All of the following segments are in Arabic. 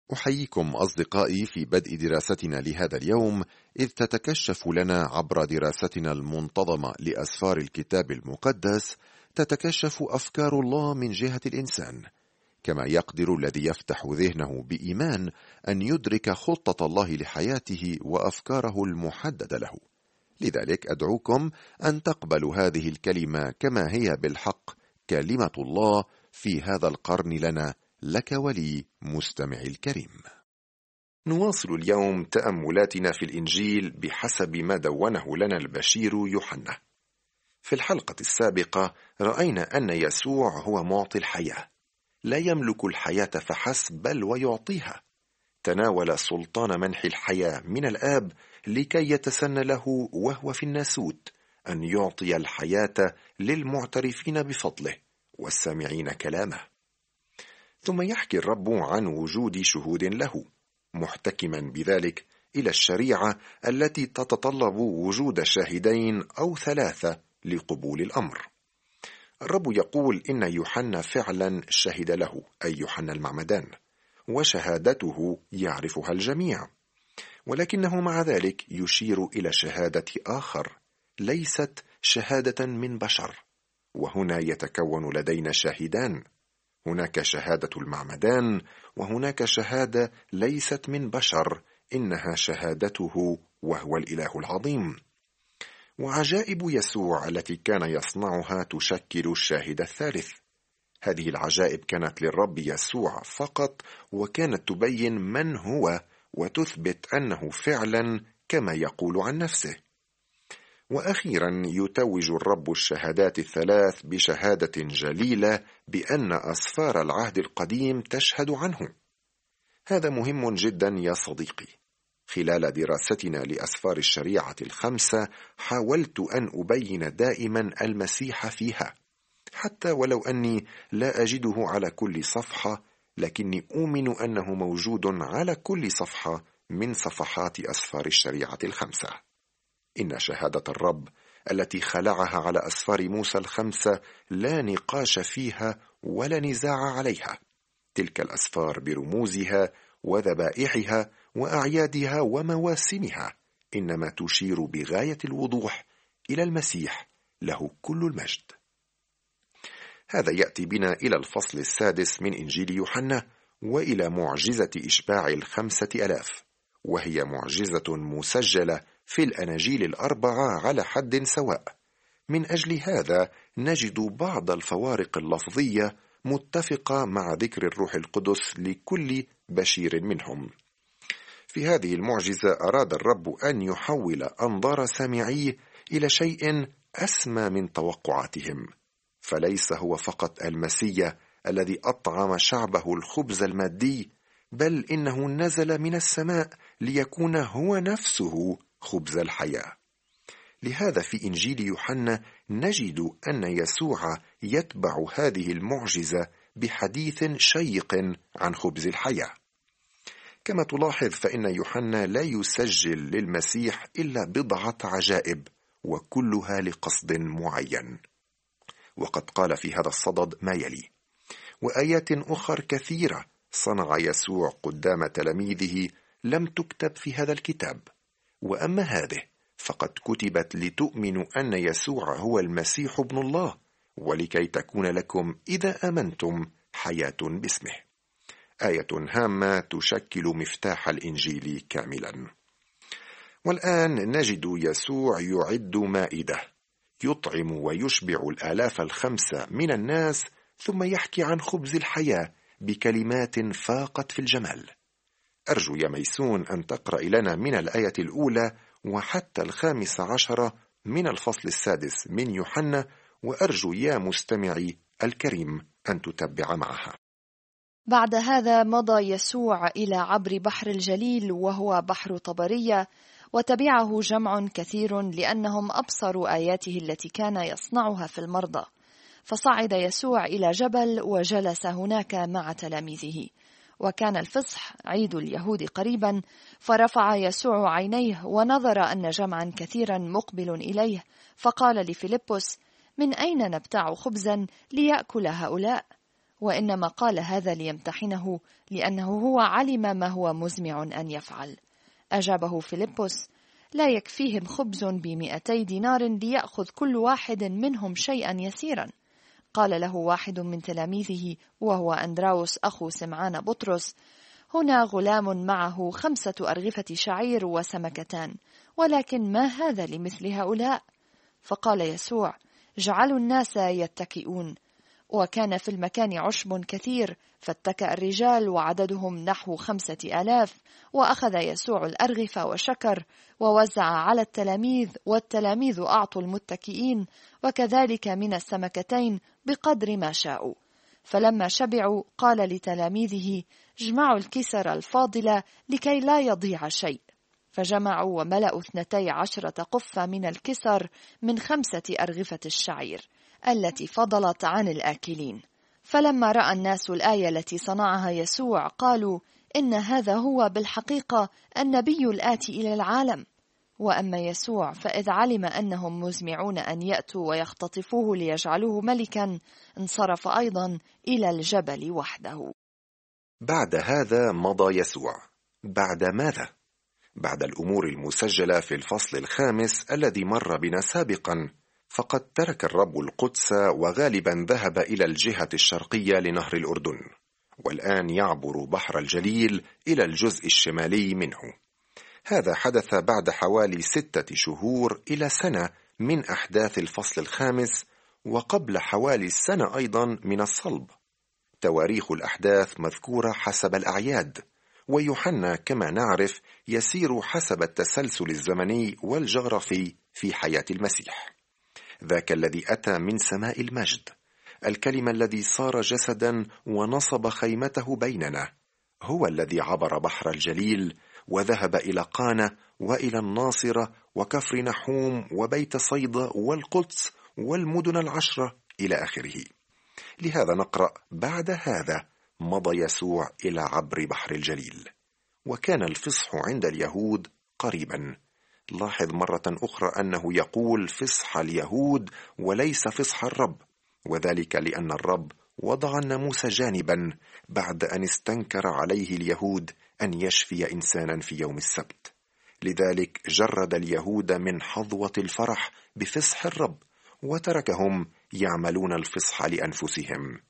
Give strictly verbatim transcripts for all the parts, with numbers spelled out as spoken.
أحييكم أصدقائي في بدء دراستنا لهذا اليوم، إذ تتكشف لنا عبر دراستنا المنتظمة لأسفار الكتاب المقدس تتكشف أفكار الله من جهة الإنسان، كما يقدر الذي يفتح ذهنه بإيمان أن يدرك خطة الله لحياته وأفكاره المحددة له. لذلك أدعوكم أن تقبلوا هذه الكلمة كما هي بالحق كلمة الله في هذا القرن لنا، لك ولي مستمعي الكريم. نواصل اليوم تأملاتنا في الإنجيل بحسب ما دونه لنا البشير يوحنا. في الحلقة السابقة رأينا أن يسوع هو معطي الحياة، لا يملك الحياة فحسب بل ويعطيها. تناول سلطان منح الحياة من الآب لكي يتسنى له وهو في الناسوت أن يعطي الحياة للمعترفين بفضله والسامعين كلامه. ثم يحكي الرب عن وجود شهود له، محتكما بذلك إلى الشريعة التي تتطلب وجود شاهدين أو ثلاثة لقبول الأمر. الرب يقول إن يوحنا فعلا شهد له، أي يوحنا المعمدان، وشهادته يعرفها الجميع، ولكنه مع ذلك يشير إلى شهادة آخر ليست شهادة من بشر. وهنا يتكون لدينا شاهدان، هناك شهادة المعمدان وهناك شهادة ليست من بشر، إنها شهادته وهو الإله العظيم. وعجائب يسوع التي كان يصنعها تشكل الشاهد الثالث. هذه العجائب كانت للرب يسوع فقط، وكانت تبين من هو وتثبت أنه فعلا كما يقول عن نفسه. وأخيرا يتوج الرب الشهادات الثلاث بشهادة جليلة بأن أسفار العهد القديم تشهد عنه. هذا مهم جدا يا صديقي. خلال دراستنا لأسفار الشريعة الخمسة حاولت أن أبين دائما المسيح فيها، حتى ولو أني لا أجده على كل صفحة، لكني أؤمن أنه موجود على كل صفحة من صفحات أسفار الشريعة الخمسة. إن شهادة الرب التي خلعها على أسفار موسى الخمسة لا نقاش فيها ولا نزاع عليها. تلك الأسفار برموزها وذبائحها وأعيادها ومواسمها إنما تشير بغاية الوضوح إلى المسيح له كل المجد. هذا يأتي بنا إلى الفصل السادس من إنجيل يوحنا، وإلى معجزة إشباع الخمسة ألاف، وهي معجزة مسجلة في الأناجيل الأربعة على حد سواء. من أجل هذا نجد بعض الفوارق اللفظية متفقة مع ذكر الروح القدس لكل بشير منهم. في هذه المعجزة أراد الرب أن يحول أنظار سامعيه إلى شيء أسمى من توقعاتهم، فليس هو فقط المسيح الذي أطعم شعبه الخبز المادي، بل إنه نزل من السماء ليكون هو نفسه خبز الحياة. لهذا في إنجيل يوحنا نجد أن يسوع يتبع هذه المعجزة بحديث شيق عن خبز الحياة. كما تلاحظ فإن يوحنا لا يسجل للمسيح إلا بضعة عجائب، وكلها لقصد معين. وقد قال في هذا الصدد ما يلي: وآيات أخر كثيرة صنع يسوع قدام تلاميذه لم تكتب في هذا الكتاب، وأما هذه فقد كتبت لتؤمنوا أن يسوع هو المسيح ابن الله، ولكي تكون لكم إذا آمنتم حياة باسمه. آية هامة تشكل مفتاح الإنجيل كاملا. والآن نجد يسوع يعد مائدة يطعم ويشبع الآلاف الخمسة من الناس، ثم يحكي عن خبز الحياة بكلمات فاقت في الجمال. أرجو يا ميسون أن تقرأ لنا من الآية الأولى وحتى الخامس عشر من الفصل السادس من يوحنا، وأرجو يا مستمعي الكريم أن تتبع معها. بعد هذا مضى يسوع إلى عبر بحر الجليل وهو بحر طبرية، وتبعه جمع كثير لأنهم أبصروا آياته التي كان يصنعها في المرضى. فصعد يسوع إلى جبل وجلس هناك مع تلاميذه. وكان الفصح عيد اليهود قريبا، فرفع يسوع عينيه ونظر أن جمعا كثيرا مقبل إليه، فقال لفيلبس: من أين نبتاع خبزا ليأكل هؤلاء؟ وإنما قال هذا ليمتحنه لأنه هو علم ما هو مزمع أن يفعل. أجابه فيلبس: لا يكفيهم خبز بمئتي دينار ليأخذ كل واحد منهم شيئا يسيرا. قال له واحد من تلاميذه وهو أندراوس أخو سمعان بطرس: هنا غلام معه خمسة أرغفة شعير وسمكتان، ولكن ما هذا لمثل هؤلاء؟ فقال يسوع: جعلوا الناس يتكئون. وكان في المكان عشب كثير، فاتكأ الرجال وعددهم نحو خمسة آلاف. وأخذ يسوع الأرغفة وشكر ووزع على التلاميذ، والتلاميذ أعطوا المتكئين، وكذلك من السمكتين بقدر ما شاءوا. فلما شبعوا قال لتلاميذه: اجمعوا الكسر الفاضلة لكي لا يضيع شيء. فجمعوا وملأوا اثنتي عشرة قفة من الكسر من خمسة أرغفة الشعير التي فضلت عن الآكلين. فلما رأى الناس الآية التي صنعها يسوع قالوا: إن هذا هو بالحقيقة النبي الآتي إلى العالم. وأما يسوع فإذ علم أنهم مزمعون أن يأتوا ويختطفوه ليجعلوه ملكا، انصرف أيضا إلى الجبل وحده. بعد هذا مضى يسوع. بعد ماذا؟ بعد الأمور المسجلة في الفصل الخامس الذي مر بنا سابقا، فقد ترك الرب القدس وغالبا ذهب إلى الجهة الشرقية لنهر الأردن، والآن يعبر بحر الجليل إلى الجزء الشمالي منه. هذا حدث بعد حوالي ستة شهور إلى سنة من أحداث الفصل الخامس، وقبل حوالي السنة أيضا من الصلب. تواريخ الأحداث مذكورة حسب الأعياد، ويوحنا كما نعرف يسير حسب التسلسل الزمني والجغرافي في حياة المسيح. ذاك الذي أتى من سماء المجد، الكلمة الذي صار جسدا ونصب خيمته بيننا، هو الذي عبر بحر الجليل وذهب إلى قانا وإلى الناصرة وكفر نحوم وبيت صيدا والقدس والمدن العشرة إلى آخره. لهذا نقرأ: بعد هذا مضى يسوع إلى عبر بحر الجليل. وكان الفصح عند اليهود قريبا. لاحظ مرة أخرى أنه يقول فصح اليهود وليس فصح الرب، وذلك لأن الرب وضع الناموس جانبا بعد أن استنكر عليه اليهود أن يشفي إنسانا في يوم السبت. لذلك جرد اليهود من حظوة الفرح بفصح الرب وتركهم يعملون الفصح لأنفسهم.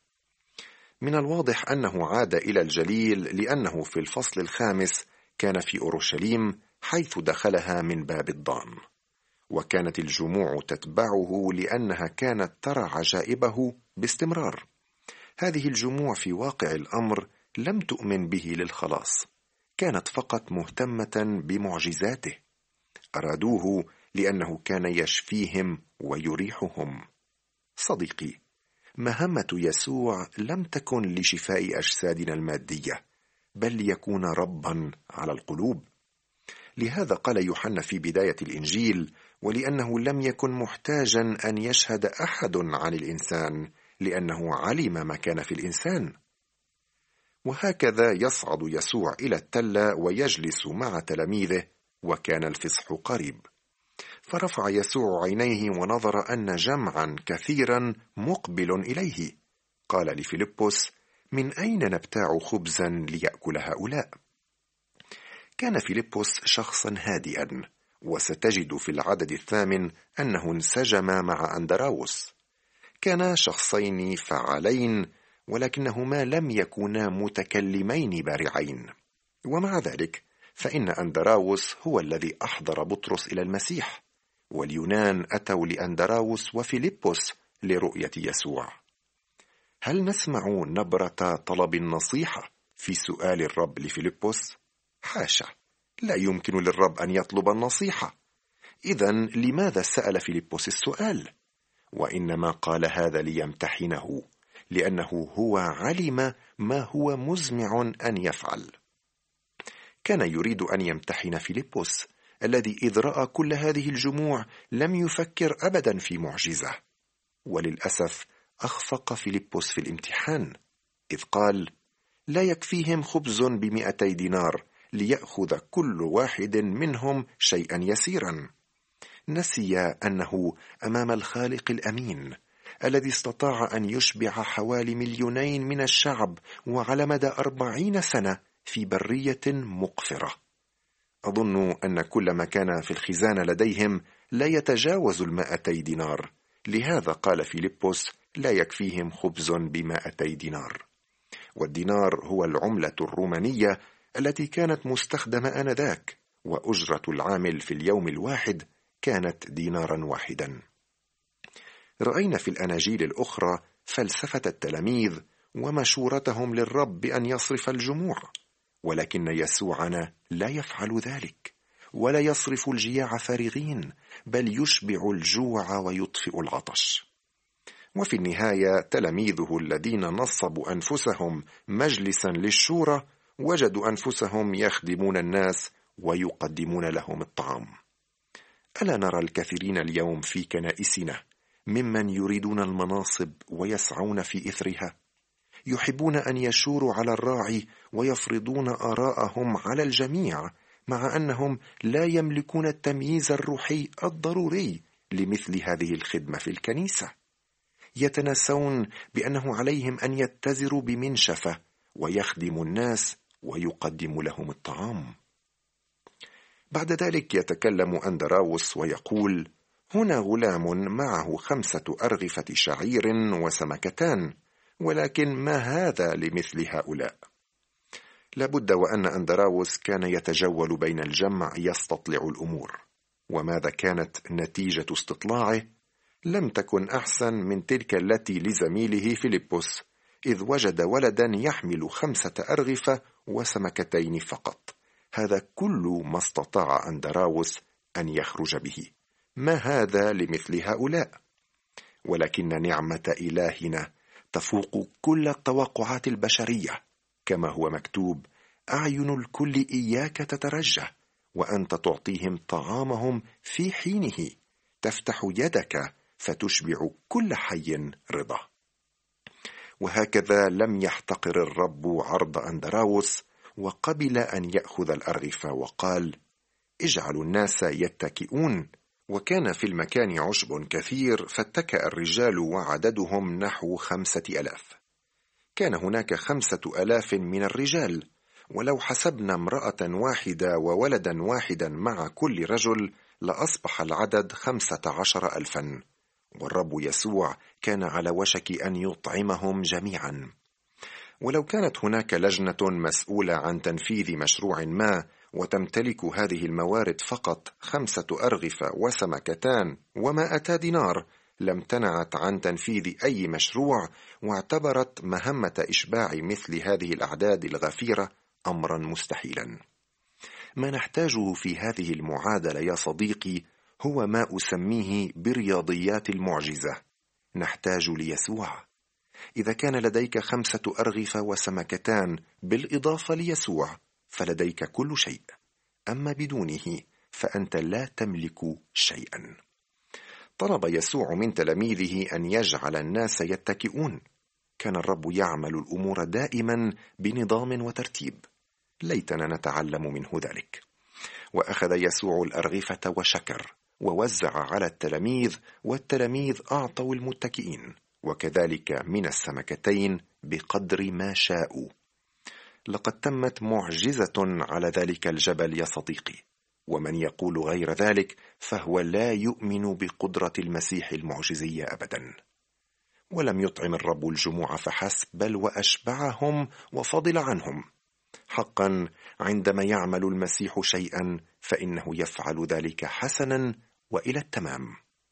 من الواضح أنه عاد إلى الجليل لأنه في الفصل الخامس كان في أورشليم حيث دخلها من باب الضان، وكانت الجموع تتبعه لأنها كانت ترى عجائبه باستمرار. هذه الجموع في واقع الأمر لم تؤمن به للخلاص، كانت فقط مهتمة بمعجزاته. أرادوه لأنه كان يشفيهم ويريحهم. صديقي، مهمة يسوع لم تكن لشفاء أجسادنا المادية، بل ليكون ربا على القلوب. لهذا قال يوحنا في بداية الإنجيل: ولأنه لم يكن محتاجا أن يشهد أحد عن الإنسان، لأنه علم ما كان في الإنسان. وهكذا يصعد يسوع إلى التلة ويجلس مع تلاميذه، وكان الفصح قريب. فرفع يسوع عينيه ونظر أن جمعا كثيرا مقبل إليه. قال لفيلبس: من أين نبتاع خبزا ليأكل هؤلاء؟ كان فيلبس شخصا هادئا، وستجد في العدد الثامن أنه انسجم مع أندراوس. كانا شخصين فعالين، ولكنهما لم يكونا متكلمين بارعين. ومع ذلك فإن أندراوس هو الذي أحضر بطرس إلى المسيح، واليونان أتوا لأندراوس وفيلبس لرؤية يسوع. هل نسمع نبرة طلب النصيحة في سؤال الرب لفيلبس؟ حاشا، لا يمكن للرب أن يطلب النصيحة. إذن لماذا سأل فيلبس السؤال؟ وإنما قال هذا ليمتحنه، لأنه هو علم ما هو مزمع أن يفعل. كان يريد أن يمتحن فيلبس الذي إذ رأى كل هذه الجموع لم يفكر أبدا في معجزة. وللأسف أخفق فيلبس في الامتحان، إذ قال: لا يكفيهم خبز بمئتي دينار ليأخذ كل واحد منهم شيئا يسيرا. نسي أنه أمام الخالق الأمين الذي استطاع أن يشبع حوالي مليونين من الشعب وعلى مدى أربعين سنة في برية مقفرة. أظن أن كل ما كان في الخزانة لديهم لا يتجاوز المائتي دينار، لهذا قال فيلبس لا يكفيهم خبز بمائتي دينار. والدينار هو العملة الرومانية التي كانت مستخدمة آنذاك، وأجرة العامل في اليوم الواحد كانت دينارا واحدا. رأينا في الأناجيل الأخرى فلسفة التلاميذ ومشورتهم للرب بأن يصرف الجموع، ولكن يسوعنا لا يفعل ذلك، ولا يصرف الجياع فارغين، بل يشبع الجوع ويطفئ العطش. وفي النهاية تلاميذه الذين نصبوا أنفسهم مجلسا للشورى وجدوا أنفسهم يخدمون الناس ويقدمون لهم الطعام. ألا نرى الكثيرين اليوم في كنائسنا ممن يريدون المناصب ويسعون في إثرها؟ يحبون أن يشوروا على الراعي ويفرضون آراءهم على الجميع، مع أنهم لا يملكون التمييز الروحي الضروري لمثل هذه الخدمة في الكنيسة. يتناسون بأنه عليهم أن يتزروا بمنشفة ويخدموا الناس ويقدموا لهم الطعام. بعد ذلك يتكلم أندراوس ويقول: هنا غلام معه خمسة أرغفة شعير وسمكتان، ولكن ما هذا لمثل هؤلاء؟ لابد وأن أندراوس كان يتجول بين الجمع يستطلع الأمور. وماذا كانت نتيجة استطلاعه؟ لم تكن أحسن من تلك التي لزميله فيلبس، إذ وجد ولدا يحمل خمسة أرغفة وسمكتين فقط. هذا كل ما استطاع أندراوس أن يخرج به. ما هذا لمثل هؤلاء؟ ولكن نعمة إلهنا تفوق كل التوقعات البشرية، كما هو مكتوب: أعين الكل إياك تترجى، وأنت تعطيهم طعامهم في حينه، تفتح يدك فتشبع كل حي رضا. وهكذا لم يحتقر الرب عرض أندراوس، وقبل أن يأخذ الأرغفة وقال: اجعلوا الناس يتكئون. وكان في المكان عشب كثير، فاتكأ الرجال وعددهم نحو خمسة ألاف. كان هناك خمسة ألاف من الرجال، ولو حسبنا امرأة واحدة وولدا واحدا مع كل رجل لأصبح العدد خمسة عشر ألفا. والرب يسوع كان على وشك أن يطعمهم جميعا. ولو كانت هناك لجنة مسؤولة عن تنفيذ مشروع ما وتمتلك هذه الموارد فقط خمسة أرغفة وسمكتان ومائتا دينار، لم تنعت عن تنفيذ أي مشروع، واعتبرت مهمة إشباع مثل هذه الأعداد الغفيرة أمرا مستحيلا. ما نحتاجه في هذه المعادلة يا صديقي هو ما أسميه برياضيات المعجزة. نحتاج ليسوع. إذا كان لديك خمسة أرغفة وسمكتان بالإضافة ليسوع فلديك كل شيء، أما بدونه فأنت لا تملك شيئا. طلب يسوع من تلاميذه أن يجعل الناس يتكئون. كان الرب يعمل الأمور دائما بنظام وترتيب. ليتنا نتعلم منه ذلك. وأخذ يسوع الأرغفة وشكر ووزع على التلاميذ، والتلاميذ أعطوا المتكئين، وكذلك من السمكتين بقدر ما شاءوا. لقد تمت معجزة على ذلك الجبل يا صديقي، ومن يقول غير ذلك فهو لا يؤمن بقدرة المسيح المعجزية أبدا. ولم يطعم الرب الجموع فحسب، بل وأشبعهم وفضل عنهم. حقا عندما يعمل المسيح شيئا فإنه يفعل ذلك حسنا وإلى التمام.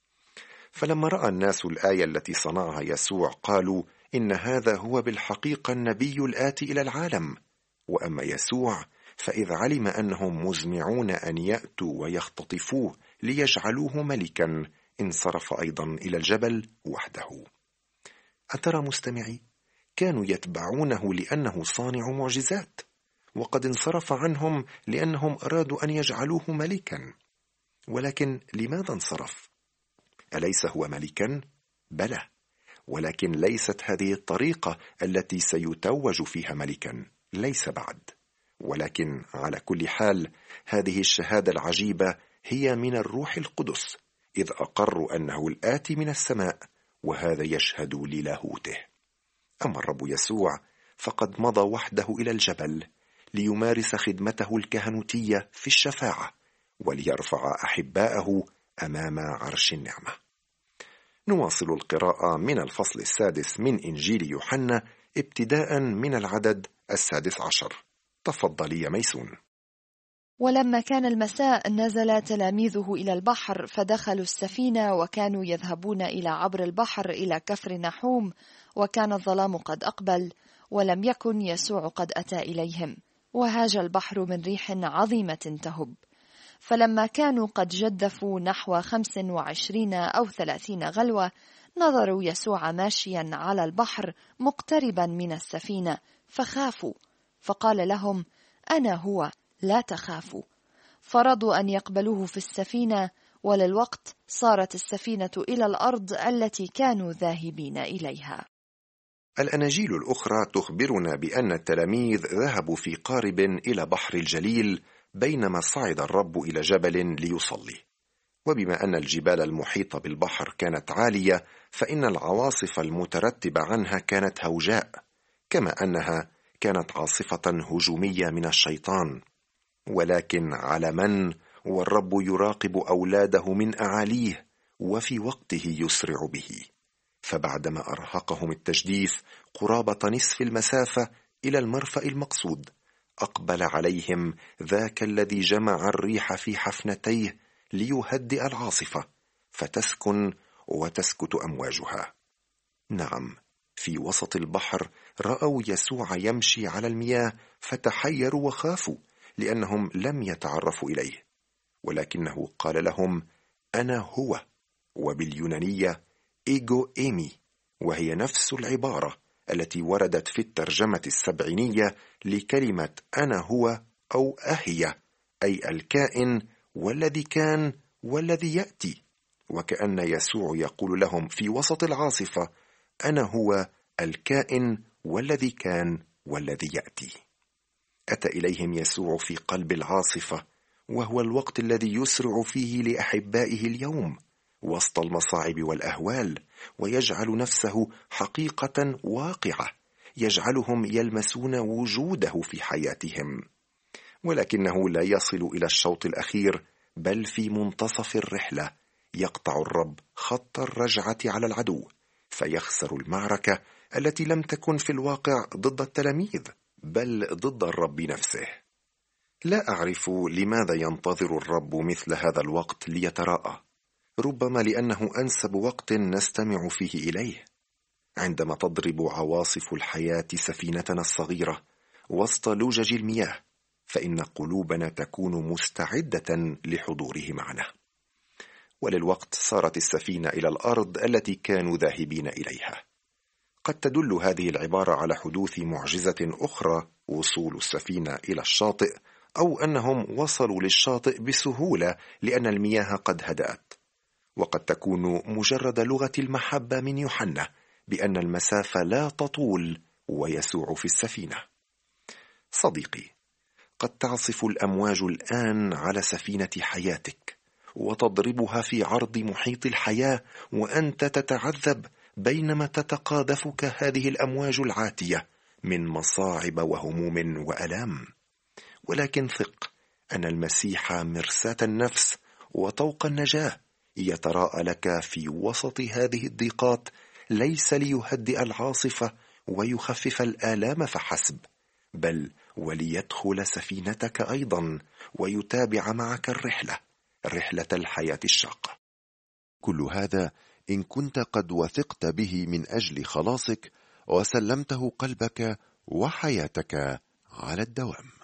فلما رأى الناس الآية التي صنعها يسوع قالوا: إن هذا هو بالحقيقة النبي الآتي إلى العالم. وأما يسوع فإذ علم أنهم مزمعون أن يأتوا ويختطفوه ليجعلوه ملكا، انصرف أيضا إلى الجبل وحده. أترى مستمعي؟ كانوا يتبعونه لأنه صانع معجزات، وقد انصرف عنهم لأنهم أرادوا أن يجعلوه ملكا. ولكن لماذا انصرف؟ أليس هو ملكا؟ بلى، ولكن ليست هذه الطريقة التي سيتوج فيها ملكا، ليس بعد. ولكن على كل حال هذه الشهادة العجيبة هي من الروح القدس، إذ أقروا أنه الآتي من السماء وهذا يشهد للاهوته. أما الرب يسوع فقد مضى وحده إلى الجبل ليمارس خدمته الكهنوتية في الشفاعة وليرفع أحباءه أمام عرش النعمة. نواصل القراءة من الفصل السادس من إنجيل يوحنا ابتداء من العدد السادس عشر. تفضلي يا ميسون. ولما كان المساء نزل تلاميذه إلى البحر فدخلوا السفينة وكانوا يذهبون إلى عبر البحر إلى كفر نحوم، وكان الظلام قد أقبل ولم يكن يسوع قد أتى إليهم، وهاج البحر من ريح عظيمة تهب. فلما كانوا قد جدفوا نحو خمس وعشرين أو ثلاثين غلوة نظروا يسوع ماشيا على البحر مقتربا من السفينة فخافوا، فقال لهم: أنا هو، لا تخافوا. فرضوا أن يقبلوه في السفينة، وللوقت صارت السفينة إلى الأرض التي كانوا ذاهبين إليها. الأناجيل الأخرى تخبرنا بأن التلاميذ ذهبوا في قارب إلى بحر الجليل بينما صعد الرب إلى جبل ليصلي. وبما أن الجبال المحيطة بالبحر كانت عالية، فإن العواصف المترتبة عنها كانت هوجاء، كما أنها كانت عاصفة هجومية من الشيطان. ولكن على من والرب يراقب أولاده من أعاليه وفي وقته يسرع به. فبعدما أرهقهم التجديف قرابة نصف المسافة إلى المرفأ المقصود، أقبل عليهم ذاك الذي جمع الريح في حفنتيه ليهدئ العاصفة فتسكن وتسكت أمواجها. نعم، في وسط البحر رأوا يسوع يمشي على المياه فتحيروا وخافوا لأنهم لم يتعرفوا إليه، ولكنه قال لهم: أنا هو، وباليونانية إيجو إيمي، وهي نفس العبارة التي وردت في الترجمة السبعينية لكلمة أنا هو أو أهي، أي الكائن والذي كان والذي يأتي. وكأن يسوع يقول لهم في وسط العاصفة: أنا هو الكائن والذي كان والذي يأتي. أتى إليهم يسوع في قلب العاصفة، وهو الوقت الذي يسرع فيه لأحبائه اليوم وسط المصاعب والأهوال، ويجعل نفسه حقيقة واقعة يجعلهم يلمسون وجوده في حياتهم. ولكنه لا يصل إلى الشوط الأخير، بل في منتصف الرحلة يقطع الرب خط الرجعة على العدو، فيخسر المعركة التي لم تكن في الواقع ضد التلاميذ بل ضد الرب نفسه. لا أعرف لماذا ينتظر الرب مثل هذا الوقت ليتراءى، ربما لأنه أنسب وقت نستمع فيه إليه. عندما تضرب عواصف الحياة سفينتنا الصغيرة وسط لجج المياه، فإن قلوبنا تكون مستعدة لحضوره معنا. وللوقت صارت السفينة إلى الأرض التي كانوا ذاهبين إليها. قد تدل هذه العبارة على حدوث معجزة أخرى، وصول السفينة إلى الشاطئ، أو أنهم وصلوا للشاطئ بسهولة لأن المياه قد هدأت. وقد تكون مجرد لغة المحبة من يوحنا بأن المسافة لا تطول ويسوع في السفينة. صديقي، قد تعصف الأمواج الآن على سفينة حياتك وتضربها في عرض محيط الحياة، وأنت تتعذب بينما تتقاذفك هذه الأمواج العاتية من مصاعب وهموم وألام. ولكن ثق أن المسيح مرساة النفس وطوق النجاة يتراءى لك في وسط هذه الضيقات، ليس ليهدئ العاصفة ويخفف الآلام فحسب، بل وليدخل سفينتك أيضا ويتابع معك الرحلة، رحلة الحياة الشاقة. كل هذا إن كنت قد وثقت به من أجل خلاصك وسلمته قلبك وحياتك على الدوام.